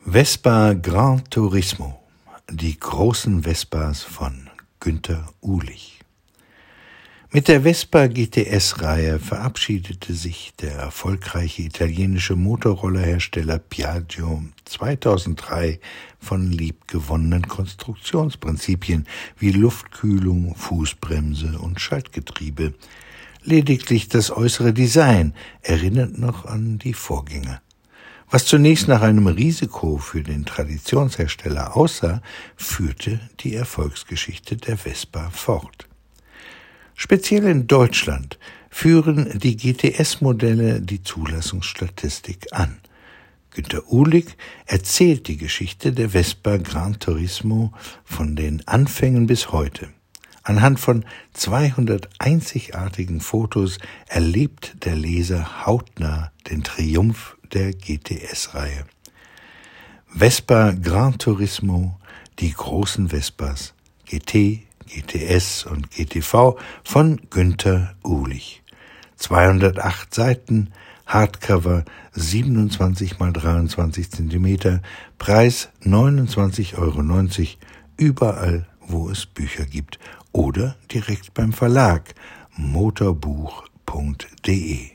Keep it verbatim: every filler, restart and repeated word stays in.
Vespa Gran Turismo, die großen Vespas von Günter Uhlich. Mit der Vespa G T S-Reihe verabschiedete sich der erfolgreiche italienische Motorrollerhersteller Piaggio zweitausenddrei von liebgewonnenen Konstruktionsprinzipien wie Luftkühlung, Fußbremse und Schaltgetriebe. Lediglich das äußere Design erinnert noch an die Vorgänger. Was zunächst nach einem Risiko für den Traditionshersteller aussah, führte die Erfolgsgeschichte der Vespa fort. Speziell in Deutschland führen die G T S-Modelle die Zulassungsstatistik an. Günter Uhlich erzählt die Geschichte der Vespa Gran Turismo von den Anfängen bis heute. Anhand von zweihundert einzigartigen Fotos erlebt der Leser hautnah den Triumph der G T S-Reihe. Vespa Gran Turismo, die großen Vespas, G T, G T S und G T V von Günter Uhlich. zweihundertacht Seiten, Hardcover, siebenundzwanzig mal dreiundzwanzig Zentimeter, Preis neunundzwanzig Euro neunzig, überall, wo es Bücher gibt oder direkt beim Verlag motorbuch punkt de.